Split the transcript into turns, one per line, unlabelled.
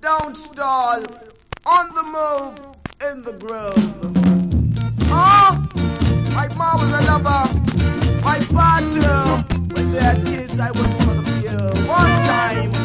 don't stall, on the move, in the groove. Oh, my mom was a lover, my father, when they had kids, I was one of you. One time.